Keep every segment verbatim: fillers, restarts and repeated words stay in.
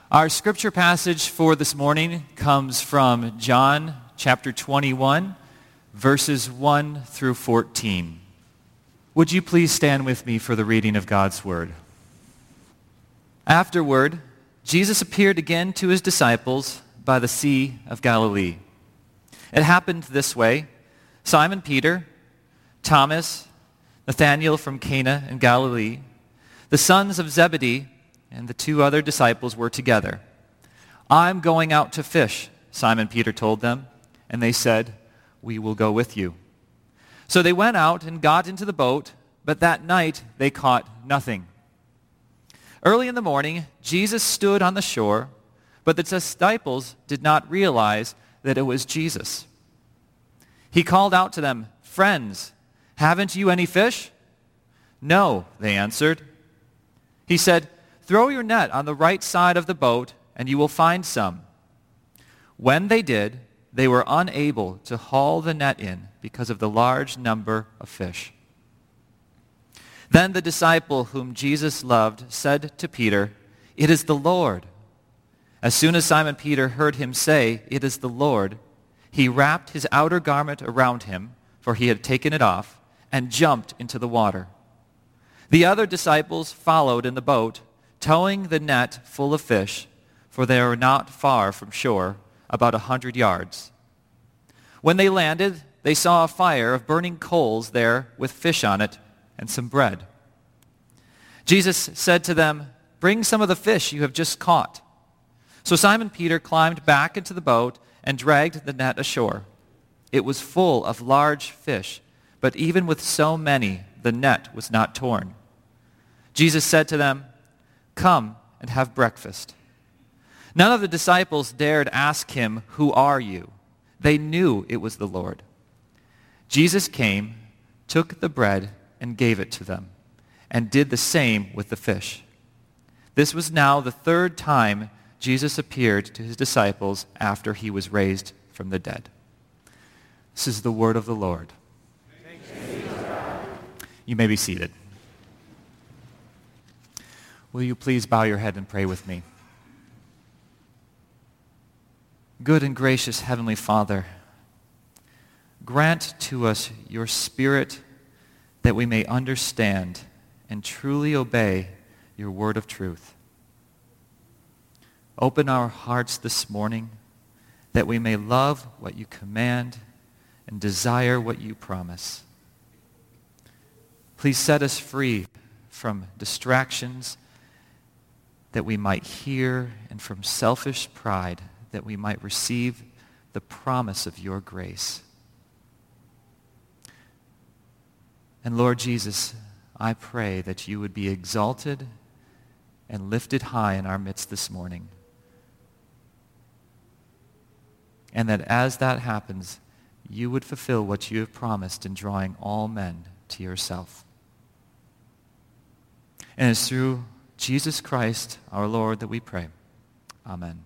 Our scripture passage for this morning comes from John chapter twenty-one, verses one through fourteen. Would you please stand with me for the reading of God's word? Afterward, Jesus appeared again to his disciples by the Sea of Galilee. It happened this way. Simon Peter, Thomas, Nathanael from Cana in Galilee, the sons of Zebedee, and the two other disciples were together. "I'm going out to fish," Simon Peter told them, and they said, "We will go with you." So they went out and got into the boat, but that night they caught nothing. Early in the morning, Jesus stood on the shore, but the disciples did not realize that it was Jesus. He called out to them, "Friends, haven't you any fish?" "No," they answered. He said, "Throw your net on the right side of the boat, and you will find some." When they did, they were unable to haul the net in because of the large number of fish. Then the disciple whom Jesus loved said to Peter, "It is the Lord." As soon as Simon Peter heard him say, "It is the Lord," he wrapped his outer garment around him, for he had taken it off, and jumped into the water. The other disciples followed in the boat, towing the net full of fish, for they were not far from shore, about a hundred yards. When they landed, they saw a fire of burning coals there with fish on it and some bread. Jesus said to them, "Bring some of the fish you have just caught." So Simon Peter climbed back into the boat and dragged the net ashore. It was full of large fish, but even with so many, the net was not torn. Jesus said to them, "Come and have breakfast." None of the disciples dared ask him, "Who are you?" They knew it was the Lord. Jesus came, took the bread, and gave it to them, and did the same with the fish. This was now the third time Jesus appeared to his disciples after he was raised from the dead. This is the word of the Lord. You may be seated. Will you please bow your head and pray with me? Good and gracious Heavenly Father, grant to us your Spirit that we may understand and truly obey your word of truth. Open our hearts this morning that we may love what you command and desire what you promise. Please set us free from distractions that we might hear, and from selfish pride that we might receive the promise of your grace. And Lord Jesus, I pray that you would be exalted and lifted high in our midst this morning. And that as that happens, you would fulfill what you have promised in drawing all men to yourself. And it's through Jesus Christ, our Lord, that we pray. Amen.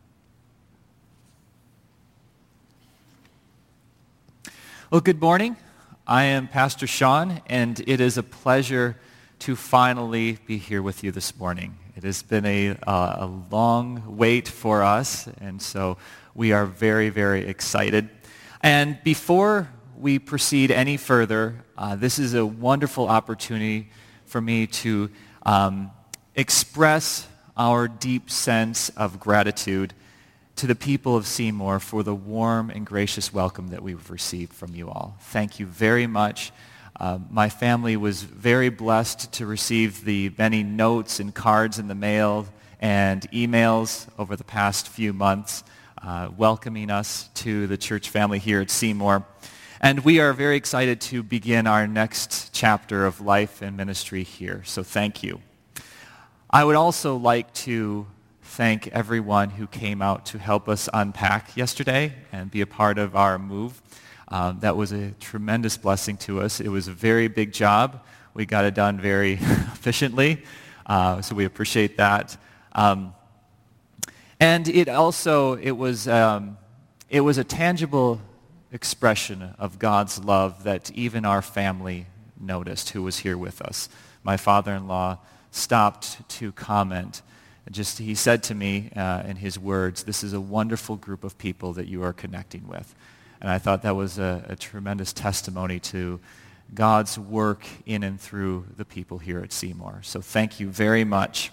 Well, good morning. I am Pastor Sean, and it is a pleasure to finally be here with you this morning. It has been a, uh, a long wait for us, and so we are very, very excited. And before we proceed any further, uh, this is a wonderful opportunity for me to um, express our deep sense of gratitude to the people of Seymour for the warm and gracious welcome that we've received from you all. Thank you very much. Uh, my family was very blessed to receive the many notes and cards in the mail and emails over the past few months uh, welcoming us to the church family here at Seymour. And we are very excited to begin our next chapter of life and ministry here. So thank you. I would also like to thank everyone who came out to help us unpack yesterday and be a part of our move. Um, that was a tremendous blessing to us. It was a very big job. We got it done very efficiently, uh, so we appreciate that. Um, and it also, it was, um, it was a tangible expression of God's love that even our family noticed who was here with us. My father-in-law stopped to comment just he said to me uh, in his words, this is a wonderful group of people that you are connecting with. And I thought that was a, a tremendous testimony to God's work in and through the people here at Seymour. So thank you very much.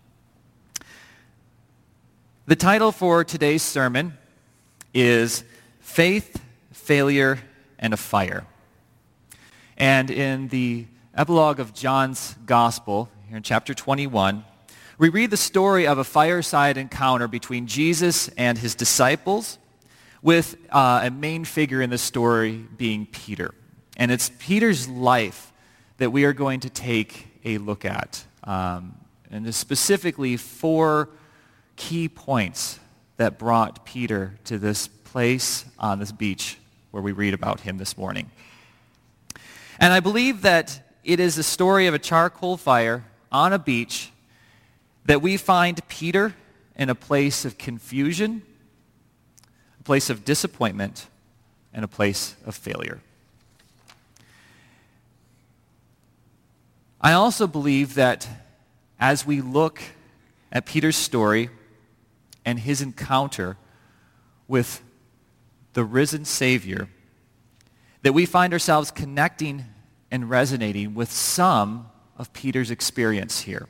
The title for today's sermon is Faith, Failure, and a Fire. And in the epilogue of John's Gospel, here in chapter twenty-one, we read the story of a fireside encounter between Jesus and his disciples, with uh, a main figure in the story being Peter. And it's Peter's life that we are going to take a look at. Um, and there's specifically four key points that brought Peter to this place on this beach where we read about him this morning. And I believe that it is the story of a charcoal fire on a beach that we find Peter in a place of confusion, a place of disappointment, and a place of failure. I also believe that as we look at Peter's story and his encounter with the risen Savior, that we find ourselves connecting and resonating with some of Peter's experience here.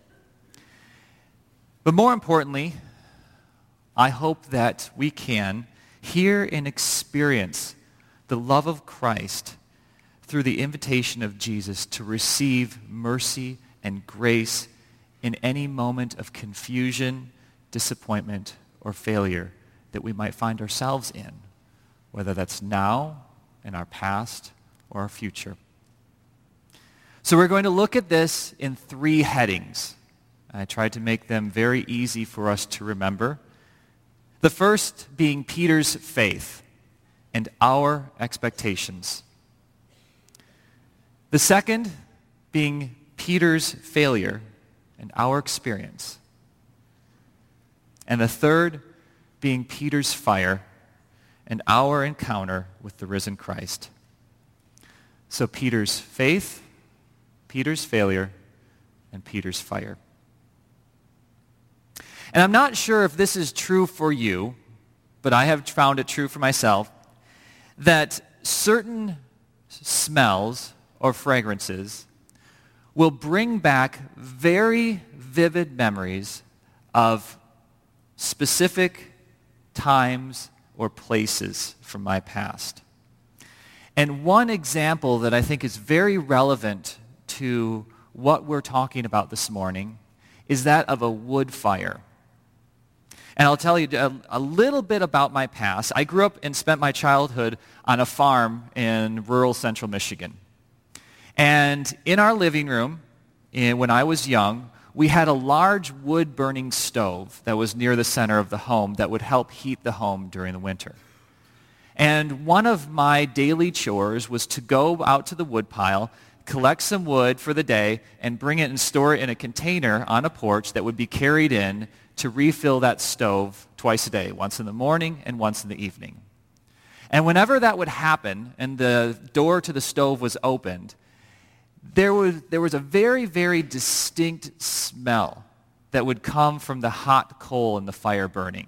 But more importantly, I hope that we can hear and experience the love of Christ through the invitation of Jesus to receive mercy and grace in any moment of confusion, disappointment, or failure that we might find ourselves in, whether that's now, in our past, or our future. So we're going to look at this in three headings. I tried to make them very easy for us to remember. The first being Peter's faith and our expectations. The second being Peter's failure and our experience. And the third being Peter's fire and our encounter with the risen Christ. So Peter's faith, Peter's failure, and Peter's fire. And I'm not sure if this is true for you, but I have found it true for myself, that certain smells or fragrances will bring back very vivid memories of specific times or places from my past. And one example that I think is very relevant to what we're talking about this morning is that of a wood fire. And I'll tell you a, a little bit about my past. I grew up and spent my childhood on a farm in rural central Michigan. And in our living room, in, when I was young, we had a large wood-burning stove that was near the center of the home that would help heat the home during the winter. And one of my daily chores was to go out to the wood pile, collect some wood for the day, and bring it and store it in a container on a porch that would be carried in to refill that stove twice a day, once in the morning and once in the evening. And whenever that would happen and the door to the stove was opened, there was, there was a very, very distinct smell that would come from the hot coal and the fire burning.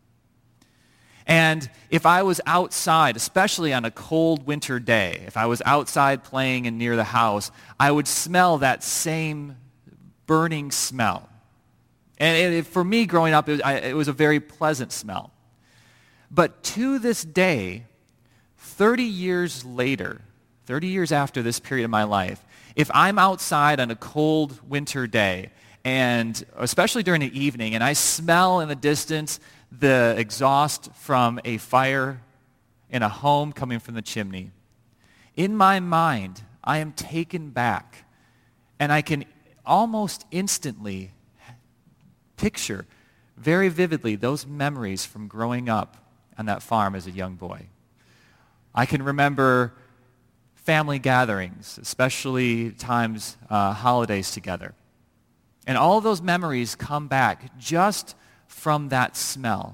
And if I was outside, especially on a cold winter day, if I was outside playing and near the house, I would smell that same burning smell. And it, for me growing up, it was, I, it was a very pleasant smell. But to this day, thirty years later, thirty years after this period of my life, if I'm outside on a cold winter day, and especially during the evening, and I smell in the distance the exhaust from a fire in a home coming from the chimney, in my mind, I am taken back, and I can almost instantly picture very vividly those memories from growing up on that farm as a young boy. I can remember family gatherings, especially times, uh, holidays together. And all of those memories come back just from that smell.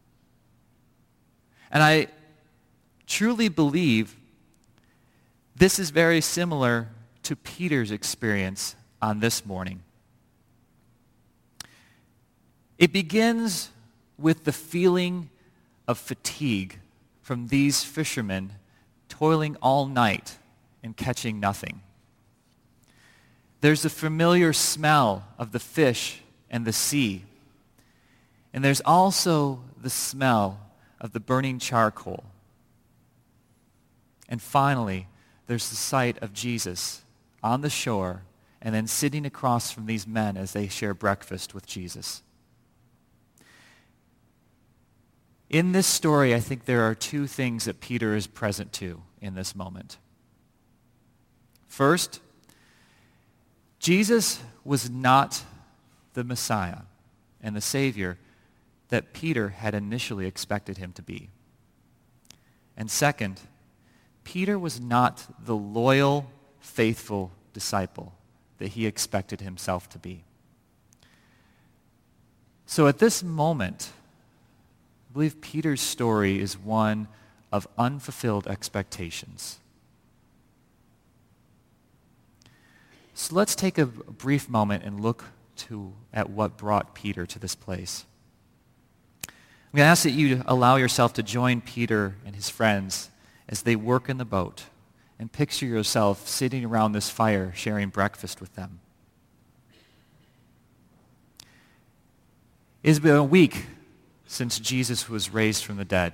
And I truly believe this is very similar to Peter's experience on this morning. It begins with the feeling of fatigue from these fishermen toiling all night and catching nothing. There's the familiar smell of the fish and the sea. And there's also the smell of the burning charcoal. And finally, there's the sight of Jesus on the shore and then sitting across from these men as they share breakfast with Jesus. In this story, I think there are two things that Peter is present to in this moment. First, Jesus was not the Messiah and the Savior that Peter had initially expected him to be. And second, Peter was not the loyal, faithful disciple that he expected himself to be. So at this moment, I believe Peter's story is one of unfulfilled expectations. So let's take a brief moment and look to at what brought Peter to this place. I'm going to ask that you allow yourself to join Peter and his friends as they work in the boat, and picture yourself sitting around this fire sharing breakfast with them. It's been a week since Jesus was raised from the dead.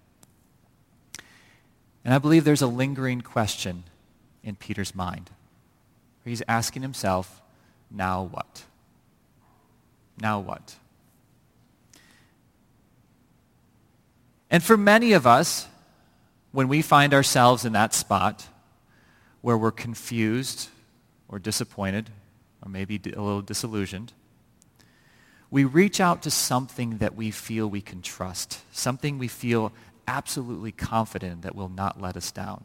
And I believe there's a lingering question in Peter's mind. He's asking himself, now what? Now what? And for many of us, when we find ourselves in that spot where we're confused or disappointed or maybe a little disillusioned, we reach out to something that we feel we can trust, something we feel absolutely confident that will not let us down.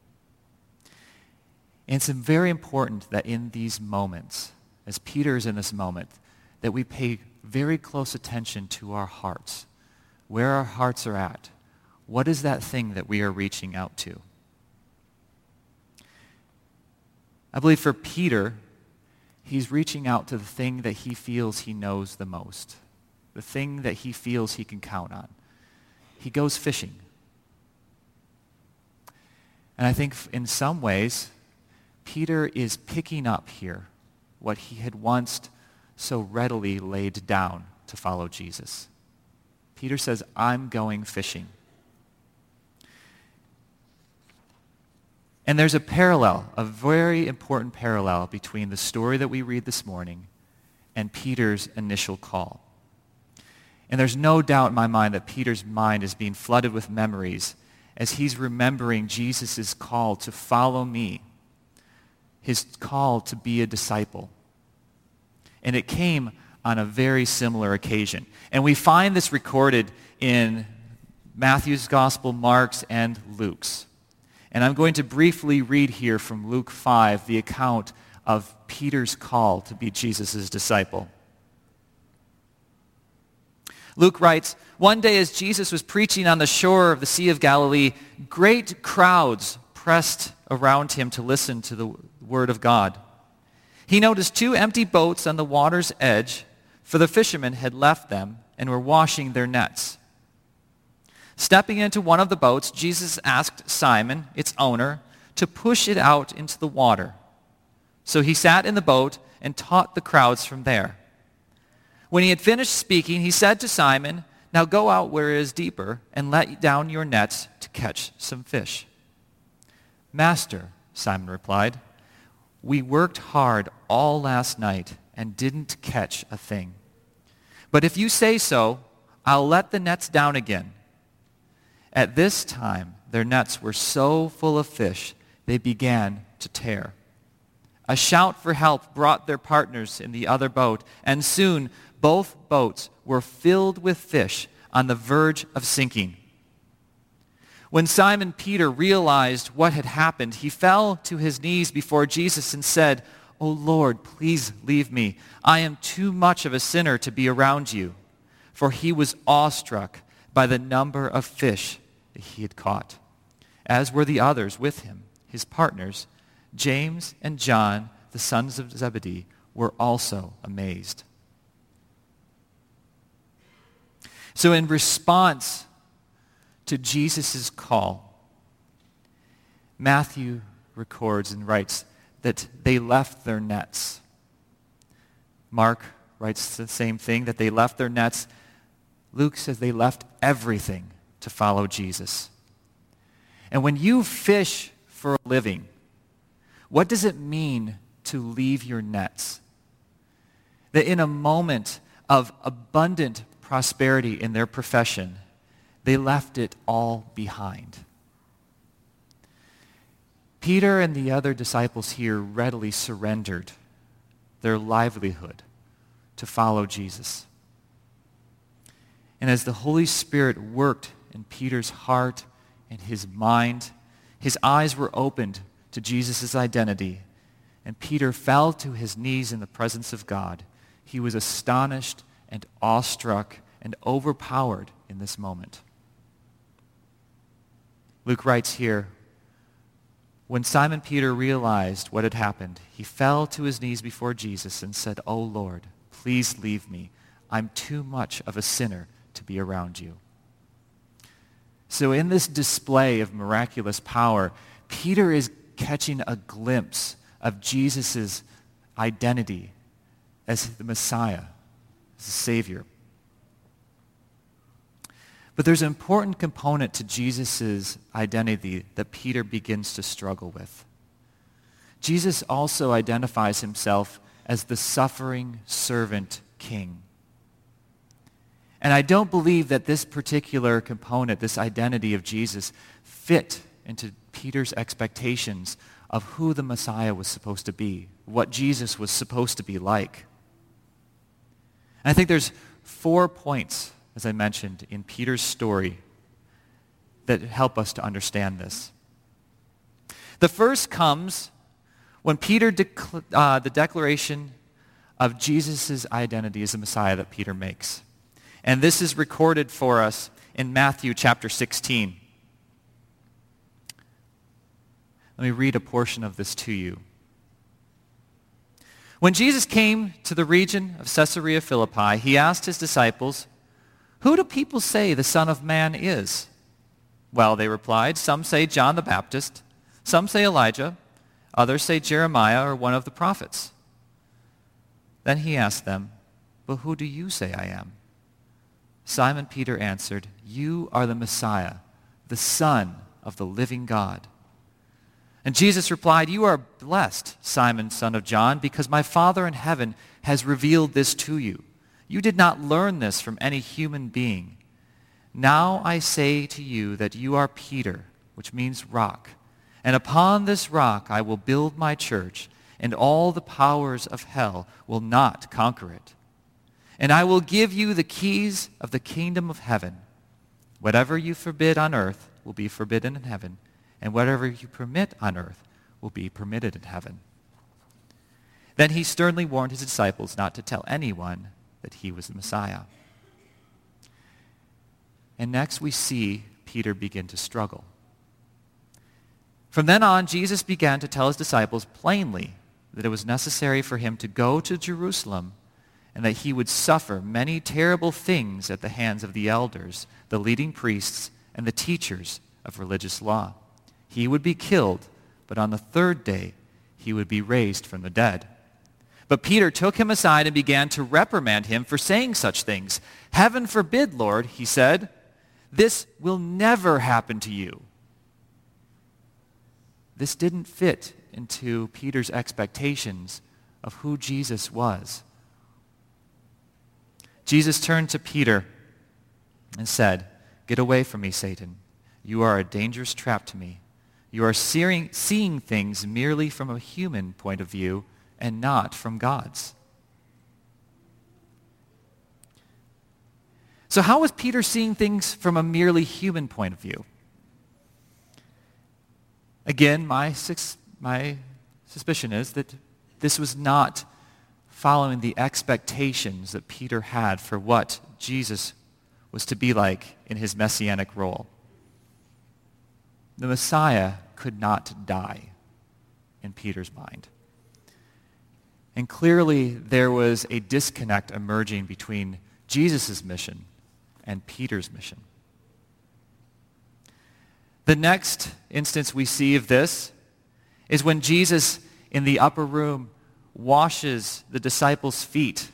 And it's very important that in these moments, as Peter is in this moment, that we pay very close attention to our hearts, where our hearts are at. What is that thing that we are reaching out to? I believe for Peter, he's reaching out to the thing that he feels he knows the most, the thing that he feels he can count on. He goes fishing. And I think in some ways, Peter is picking up here what he had once so readily laid down to follow Jesus. Peter says, I'm going fishing. And there's a parallel, a very important parallel between the story that we read this morning and Peter's initial call. And there's no doubt in my mind that Peter's mind is being flooded with memories as he's remembering Jesus' call to follow me, his call to be a disciple. And it came on a very similar occasion. And we find this recorded in Matthew's Gospel, Mark's, and Luke's. And I'm going to briefly read here from Luke five the account of Peter's call to be Jesus' disciple. Luke writes, one day as Jesus was preaching on the shore of the Sea of Galilee, great crowds pressed around him to listen to the word of God. He noticed two empty boats on the water's edge, for the fishermen had left them and were washing their nets. Stepping into one of the boats, Jesus asked Simon, its owner, to push it out into the water. So he sat in the boat and taught the crowds from there. When he had finished speaking, he said to Simon, now go out where it is deeper and let down your nets to catch some fish. Master, Simon replied, we worked hard all last night and didn't catch a thing. But if you say so, I'll let the nets down again. At this time, their nets were so full of fish, they began to tear. A shout for help brought their partners in the other boat, and soon both boats were filled with fish on the verge of sinking. When Simon Peter realized what had happened, he fell to his knees before Jesus and said, "O Lord, please leave me. I am too much of a sinner to be around you." For he was awestruck by the number of fish that he had caught, as were the others with him. His partners, James and John, the sons of Zebedee, were also amazed. So in response to Jesus' call, Matthew records and writes that they left their nets. Mark writes the same thing, that they left their nets. Luke says they left everything to follow Jesus. And when you fish for a living, what does it mean to leave your nets? That in a moment of abundant prosperity in their profession, they left it all behind. Peter and the other disciples here readily surrendered their livelihood to follow Jesus. And as the Holy Spirit worked in Peter's heart and his mind, his eyes were opened to Jesus' identity, and Peter fell to his knees in the presence of God. He was astonished and awestruck and overpowered in this moment. Luke writes here, when Simon Peter realized what had happened, he fell to his knees before Jesus and said, "O Lord, please leave me. I'm too much of a sinner to be around you." So in this display of miraculous power, Peter is catching a glimpse of Jesus' identity as the Messiah, as the Savior. But there's an important component to Jesus' identity that Peter begins to struggle with. Jesus also identifies himself as the suffering servant king. And I don't believe that this particular component, this identity of Jesus, fit into Peter's expectations of who the Messiah was supposed to be, what Jesus was supposed to be like. And I think there's four points, as I mentioned, in Peter's story that help us to understand this. The first comes when Peter, dec- uh, the declaration of Jesus' identity as the Messiah that Peter makes. And this is recorded for us in Matthew chapter sixteen. Let me read a portion of this to you. When Jesus came to the region of Caesarea Philippi, he asked his disciples, "Who do people say the Son of Man is?" Well, they replied, "Some say John the Baptist, some say Elijah, others say Jeremiah or one of the prophets." Then he asked them, "But who do you say I am?" Simon Peter answered, "You are the Messiah, the Son of the living God." And Jesus replied, "You are blessed, Simon, son of John, because my Father in heaven has revealed this to you. You did not learn this from any human being. Now I say to you that you are Peter, which means rock. And upon this rock I will build my church, and all the powers of hell will not conquer it. And I will give you the keys of the kingdom of heaven. Whatever you forbid on earth will be forbidden in heaven, and whatever you permit on earth will be permitted in heaven." Then he sternly warned his disciples not to tell anyone that he was the Messiah. And next we see Peter begin to struggle. From then on, Jesus began to tell his disciples plainly that it was necessary for him to go to Jerusalem and that he would suffer many terrible things at the hands of the elders, the leading priests, and the teachers of religious law. He would be killed, but on the third day he would be raised from the dead. But Peter took him aside and began to reprimand him for saying such things. "Heaven forbid, Lord," he said, "this will never happen to you." This didn't fit into Peter's expectations of who Jesus was. Jesus turned to Peter and said, "Get away from me, Satan. You are a dangerous trap to me. You are seeing, seeing things merely from a human point of view and not from God's." So how was Peter seeing things from a merely human point of view? Again, my, my suspicion is that this was not following the expectations that Peter had for what Jesus was to be like in his messianic role. The Messiah could not die in Peter's mind. And clearly there was a disconnect emerging between Jesus' mission and Peter's mission. The next instance we see of this is when Jesus in the upper room washes the disciples' feet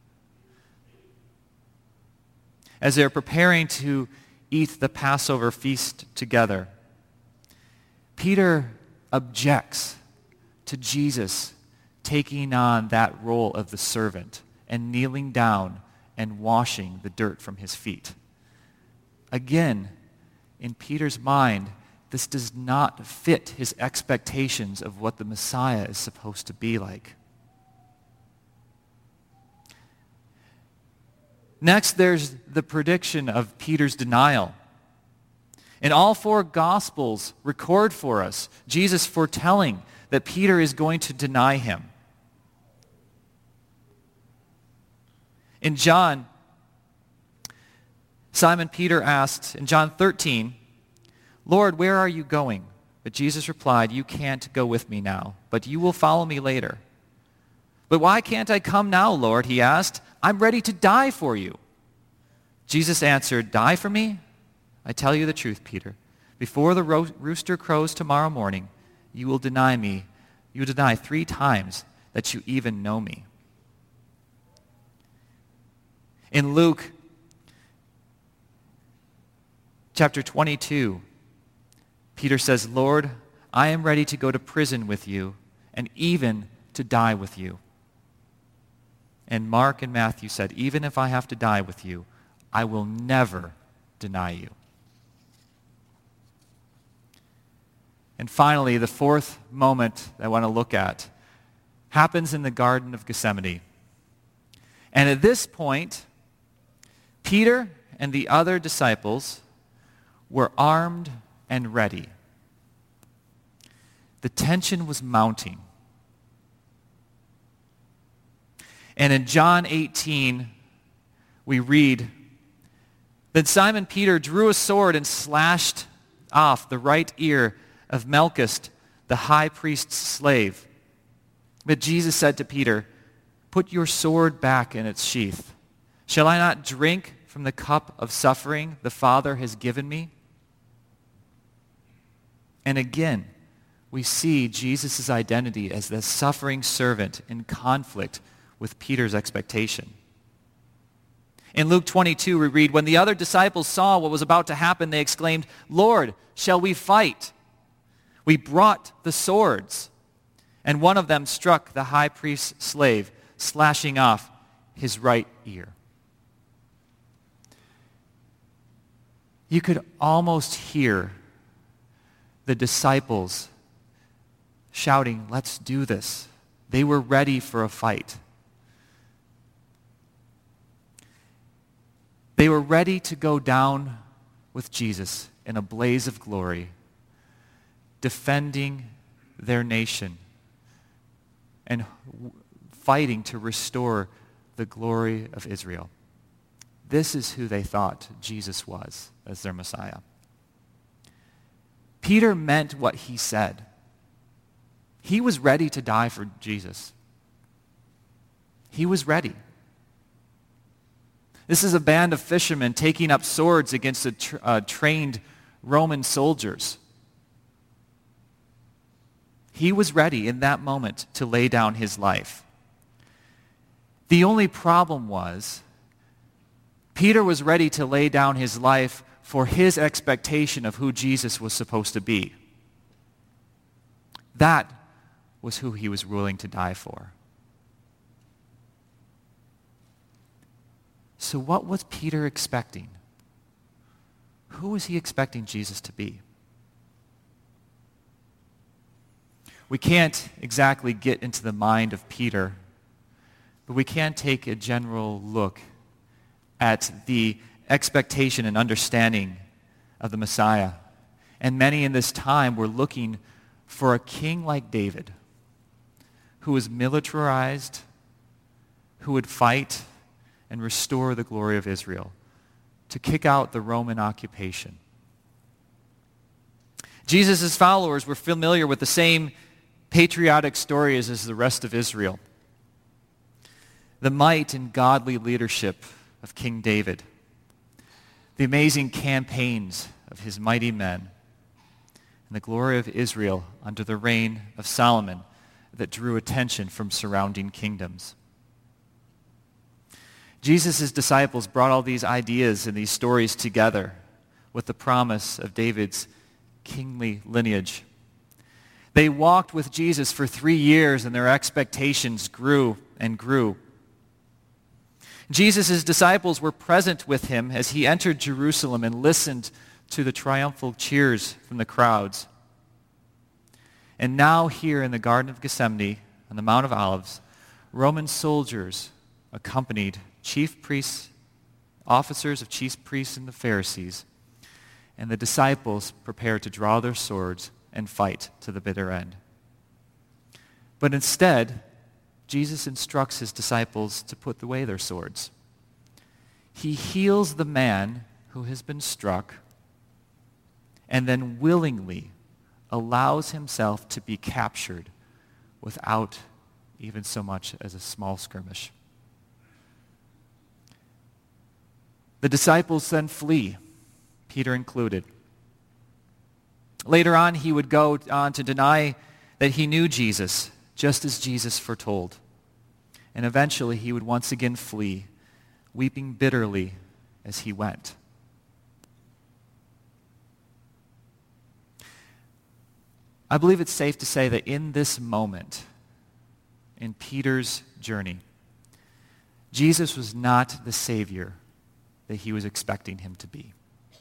as they're preparing to eat the Passover feast together. Peter objects to Jesus taking on that role of the servant and kneeling down and washing the dirt from his feet. Again, in Peter's mind, this does not fit his expectations of what the Messiah is supposed to be like. Next, there's the prediction of Peter's denial. And all four Gospels record for us Jesus foretelling that Peter is going to deny him. In John, Simon Peter asked in John thirteen, "Lord, where are you going?" But Jesus replied, "You can't go with me now, but you will follow me later." "But why can't I come now, Lord?" he asked. "I'm ready to die for you." Jesus answered, "Die for me? I tell you the truth, Peter. Before the ro- rooster crows tomorrow morning, you will deny me. You will deny three times that you even know me." In Luke chapter twenty-two, Peter says, "Lord, I am ready to go to prison with you and even to die with you." And Mark and Matthew said, "Even if I have to die with you, I will never deny you." And finally, the fourth moment I want to look at happens in the Garden of Gethsemane. And at this point, Peter and the other disciples were armed and ready. The tension was mounting. And in John eighteen, we read, "Then Simon Peter drew a sword and slashed off the right ear of Malchus, the high priest's slave. But Jesus said to Peter, 'Put your sword back in its sheath. Shall I not drink from the cup of suffering the Father has given me?'" And again, we see Jesus' identity as the suffering servant in conflict with Peter's expectation. In Luke twenty-two, we read, "When the other disciples saw what was about to happen, they exclaimed, 'Lord, shall we fight?' We brought the swords." And one of them struck the high priest's slave, slashing off his right ear. You could almost hear the disciples shouting, "Let's do this." They were ready for a fight. They were ready to go down with Jesus in a blaze of glory, defending their nation and fighting to restore the glory of Israel. This is who they thought Jesus was as their Messiah. Peter meant what he said. He was ready to die for Jesus. He was ready. This is a band of fishermen taking up swords against a tra- uh, trained Roman soldiers. He was ready in that moment to lay down his life. The only problem was, Peter was ready to lay down his life for his expectation of who Jesus was supposed to be. That was who he was willing to die for. So what was Peter expecting? Who was he expecting Jesus to be? We can't exactly get into the mind of Peter, but we can take a general look at the expectation and understanding of the Messiah. And many in this time were looking for a king like David, who was militarized, who would fight and restore the glory of Israel, to kick out the Roman occupation. Jesus' followers were familiar with the same patriotic stories as the rest of Israel. The might and godly leadership of King David. the amazing campaigns of his mighty men, and the glory of Israel under the reign of Solomon that drew attention from surrounding kingdoms. Jesus' disciples brought all these ideas and these stories together with the promise of David's kingly lineage. They walked with Jesus for three years and their expectations grew and grew. Jesus' disciples were present with him as he entered Jerusalem and listened to the triumphal cheers from the crowds. And now here in the Garden of Gethsemane, on the Mount of Olives, Roman soldiers accompanied chief priests, officers of chief priests and the Pharisees, and the disciples prepared to draw their swords and fight to the bitter end. But instead, Jesus instructs his disciples to put away their swords. He heals the man who has been struck and then willingly allows himself to be captured without even so much as a small skirmish. The disciples then flee, Peter included. Later on, he would go on to deny that he knew Jesus, just as Jesus foretold. And eventually, he would once again flee, weeping bitterly as he went. I believe it's safe to say that in this moment, in Peter's journey, Jesus was not the Savior that he was expecting him to be.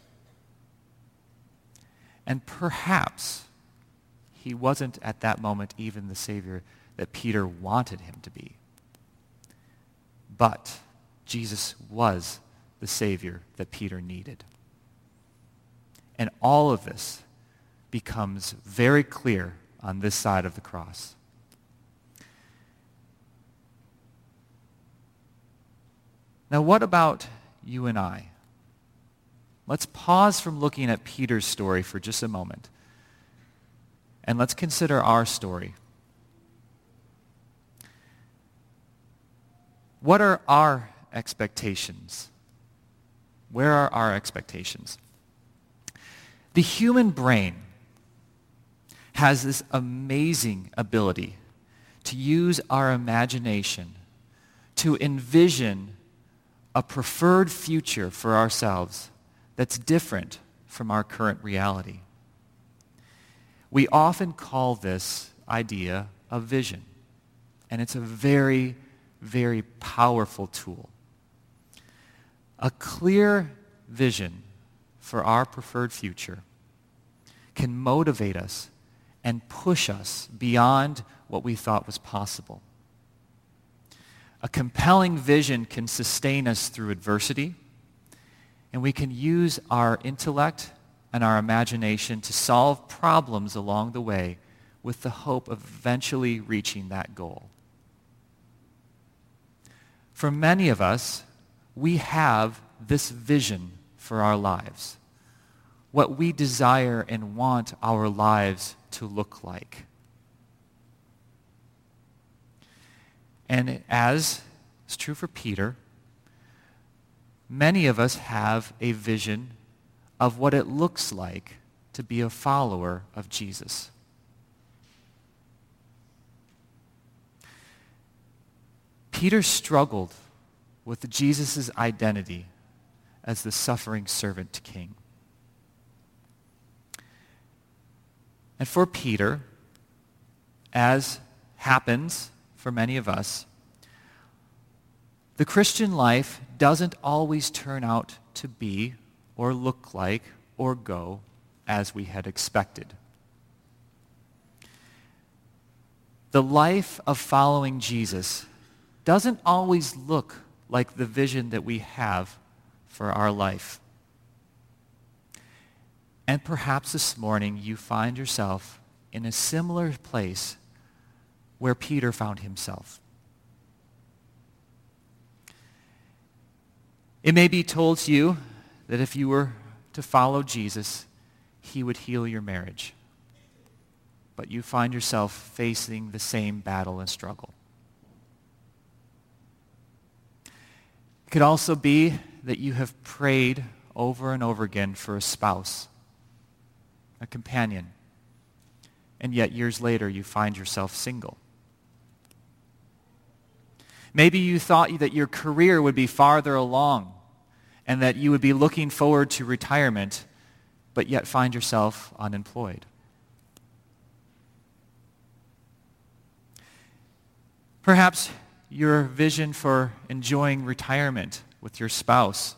And perhaps he wasn't at that moment even the Savior that Peter wanted him to be. But Jesus was the Savior that Peter needed. And all of this becomes very clear on this side of the cross. Now, what about you and I? Let's pause from looking at Peter's story for just a moment, and let's consider our story. What are our expectations? Where are our expectations? The human brain has this amazing ability to use our imagination to envision a preferred future for ourselves that's different from our current reality. We often call this idea a vision, and it's a very, very powerful tool. A clear vision for our preferred future can motivate us and push us beyond what we thought was possible. A compelling vision can sustain us through adversity, and we can use our intellect and our imagination to solve problems along the way with the hope of eventually reaching that goal. For many of us, we have this vision for our lives, what we desire and want our lives to look like. And as is true for Peter, many of us have a vision of what it looks like to be a follower of Jesus. Peter struggled with Jesus' identity as the suffering servant king. And for Peter, as happens for many of us, the Christian life doesn't always turn out to be or look like or go as we had expected. The life of following Jesus doesn't always look like the vision that we have for our life. And perhaps this morning you find yourself in a similar place where Peter found himself. It may be told to you that if you were to follow Jesus, he would heal your marriage. But you find yourself facing the same battle and struggle. It could also be that you have prayed over and over again for a spouse, a companion, and yet years later you find yourself single. Maybe you thought that your career would be farther along and that you would be looking forward to retirement, but yet find yourself unemployed. Perhaps your vision for enjoying retirement with your spouse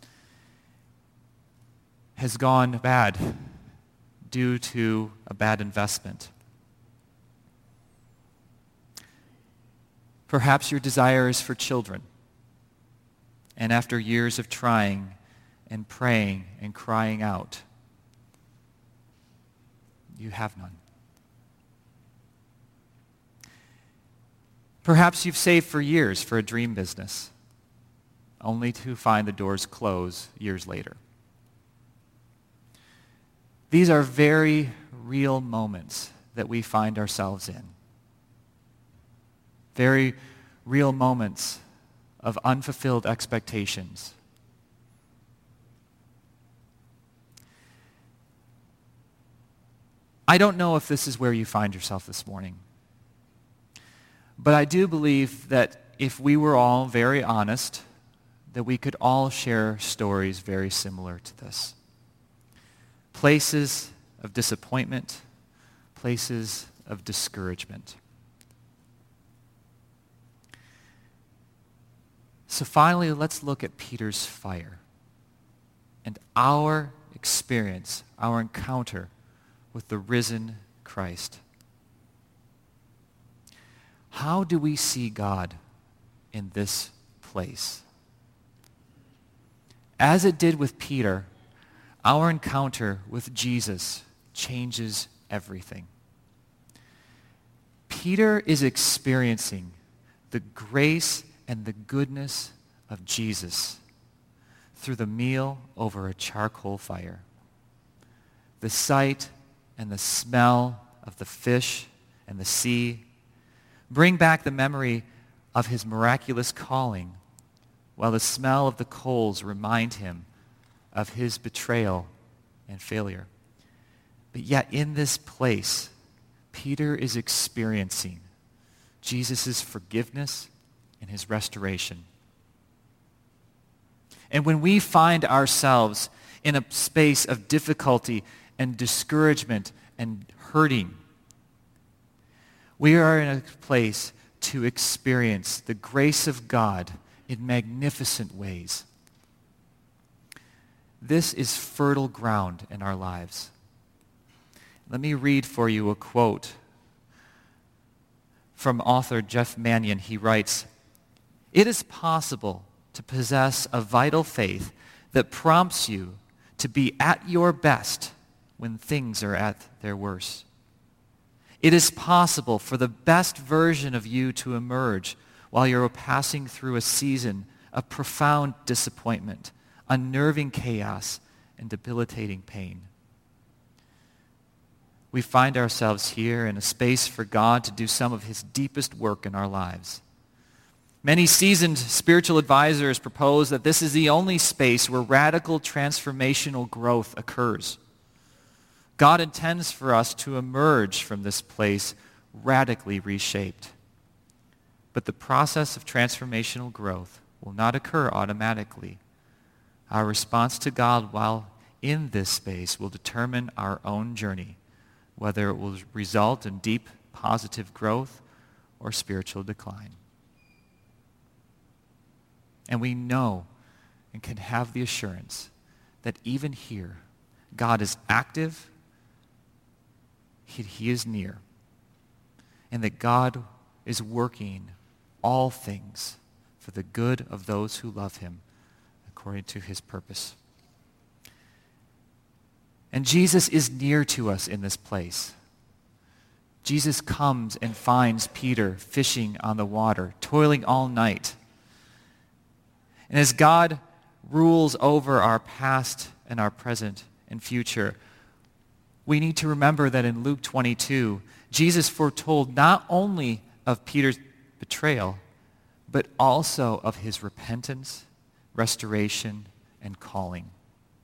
has gone bad due to a bad investment. Perhaps your desire is for children, and after years of trying and praying and crying out, you have none. Perhaps you've saved for years for a dream business, only to find the doors close years later. These are very real moments that we find ourselves in. Very real moments of unfulfilled expectations. I don't know if this is where you find yourself this morning, but I do believe that if we were all very honest, that we could all share stories very similar to this. Places of disappointment, places of discouragement. So finally, let's look at Peter's fire and our experience, our encounter with the risen Christ. How do we see God in this place? As it did with Peter, our encounter with Jesus changes everything. Peter is experiencing the grace and the goodness of Jesus through the meal over a charcoal fire. The sight and the smell of the fish and the sea bring back the memory of his miraculous calling, while the smell of the coals remind him of his betrayal and failure. But yet in this place, Peter is experiencing Jesus' forgiveness and his restoration. And when we find ourselves in a space of difficulty and discouragement and hurting, we are in a place to experience the grace of God in magnificent ways. This is fertile ground in our lives. Let me read for you a quote from author Jeff Manion. He writes, "It is possible to possess a vital faith that prompts you to be at your best when things are at their worst. It is possible for the best version of you to emerge while you're passing through a season of profound disappointment, unnerving chaos, and debilitating pain." We find ourselves here in a space for God to do some of his deepest work in our lives. Many seasoned spiritual advisors propose that this is the only space where radical transformational growth occurs. God intends for us to emerge from this place radically reshaped. But the process of transformational growth will not occur automatically. Our response to God while in this space will determine our own journey, whether it will result in deep positive growth or spiritual decline. And we know and can have the assurance that even here, God is active, he, he is near, and that God is working all things for the good of those who love him according to his purpose. And Jesus is near to us in this place. Jesus comes and finds Peter fishing on the water, toiling all night. And as God rules over our past and our present and future, we need to remember that in Luke twenty-two, Jesus foretold not only of Peter's betrayal, but also of his repentance, restoration, and calling.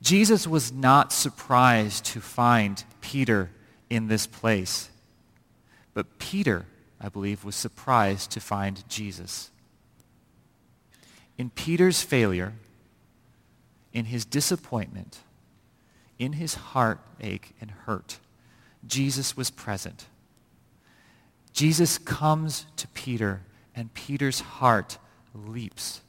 Jesus was not surprised to find Peter in this place. But Peter, I believe, was surprised to find Jesus. In Peter's failure, in his disappointment, in his heartache and hurt, Jesus was present. Jesus comes to Peter, and Peter's heart leaps.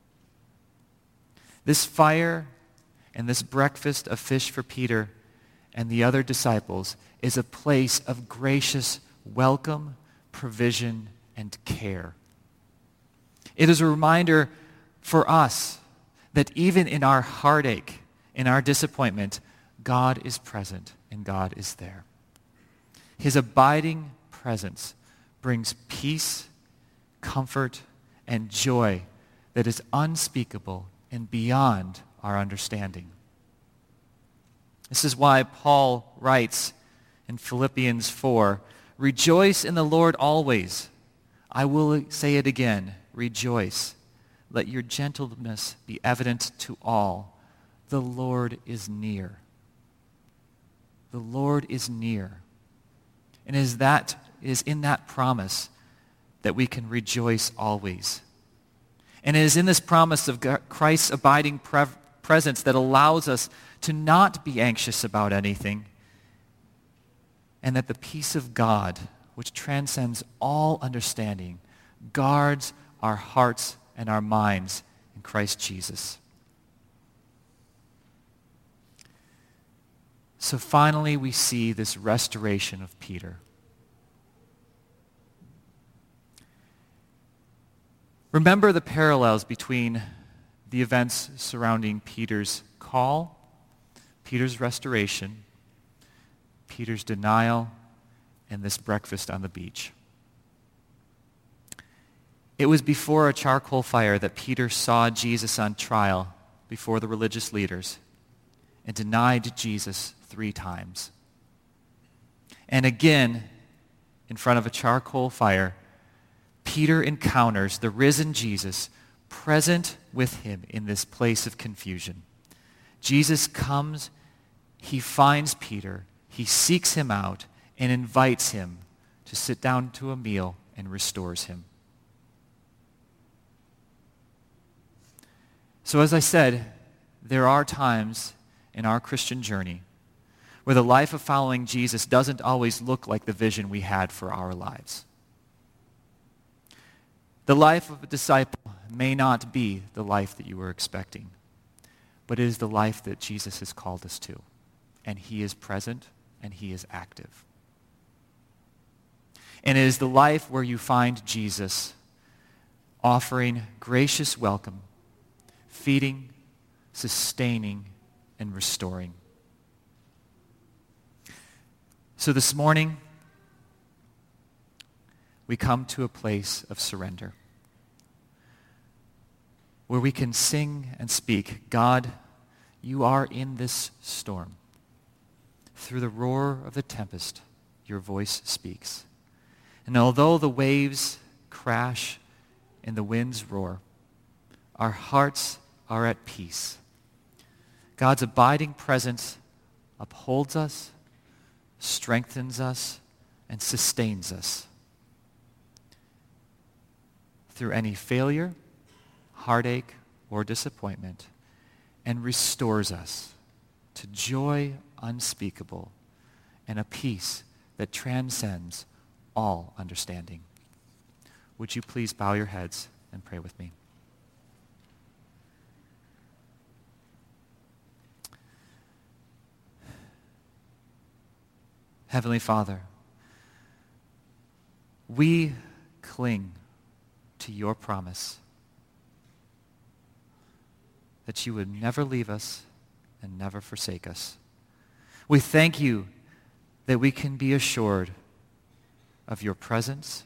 This fire and this breakfast of fish for Peter and the other disciples is a place of gracious welcome, provision, and care. It is a reminder for us that even in our heartache, in our disappointment, God is present and God is there. His abiding presence brings peace, comfort, and joy that is unspeakable and beyond our understanding. This is why Paul writes in Philippians four, "Rejoice in the Lord always. I will say it again, rejoice. Let your gentleness be evident to all. The Lord is near." The Lord is near. And it is that it is in that promise that we can rejoice always. And it is in this promise of Christ's abiding pre- presence that allows us to not be anxious about anything, and that the peace of God, which transcends all understanding, guards our hearts and our minds in Christ Jesus. So finally, we see this restoration of Peter. Remember the parallels between the events surrounding Peter's call, Peter's restoration, Peter's denial, and this breakfast on the beach. It was before a charcoal fire that Peter saw Jesus on trial before the religious leaders and denied Jesus three times. And again, in front of a charcoal fire, Peter encounters the risen Jesus present with him in this place of confusion. Jesus comes, he finds Peter, he seeks him out, and invites him to sit down to a meal and restores him. So as I said, there are times in our Christian journey where the life of following Jesus doesn't always look like the vision we had for our lives. The life of a disciple may not be the life that you were expecting, but it is the life that Jesus has called us to, and he is present and he is active. And it is the life where you find Jesus offering gracious welcome, feeding, sustaining, and restoring. So this morning, we come to a place of surrender where we can sing and speak, God, you are in this storm. Through the roar of the tempest, your voice speaks. And although the waves crash and the winds roar, our hearts are at peace. God's abiding presence upholds us, strengthens us, and sustains us through any failure, heartache, or disappointment, and restores us to joy unspeakable and a peace that transcends all understanding. Would you please bow your heads and pray with me? Heavenly Father, we cling to your promise that you would never leave us and never forsake us. We thank you that we can be assured of your presence,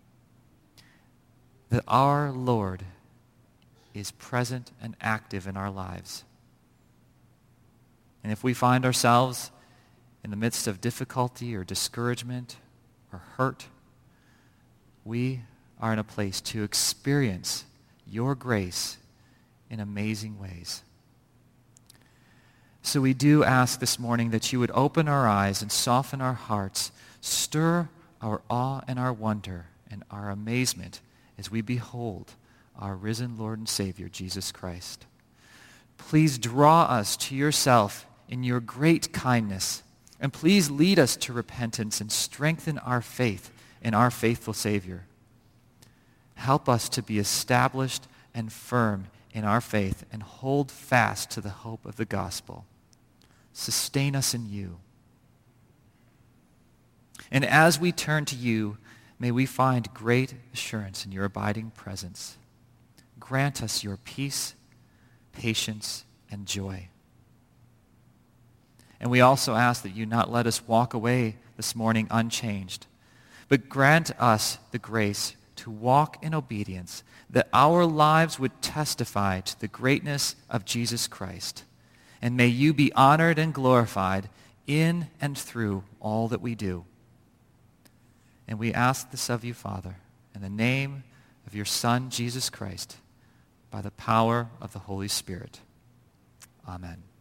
that our Lord is present and active in our lives. And if we find ourselves in the midst of difficulty or discouragement or hurt, we are in a place to experience your grace in amazing ways. so we do ask this morning that you would open our eyes and soften our hearts, stir our awe and our wonder and our amazement as we behold our risen Lord and Savior, Jesus Christ. Please draw us to yourself in your great kindness, and please lead us to repentance and strengthen our faith in our faithful Savior. Help us to be established and firm in our faith and hold fast to the hope of the gospel. Sustain us in you. And as we turn to you, may we find great assurance in your abiding presence. Grant us your peace, patience, and joy. And we also ask that you not let us walk away this morning unchanged, but grant us the grace to walk in obedience, that our lives would testify to the greatness of Jesus Christ. And may you be honored and glorified in and through all that we do. And we ask this of you, Father, in the name of your Son, Jesus Christ, by the power of the Holy Spirit. Amen.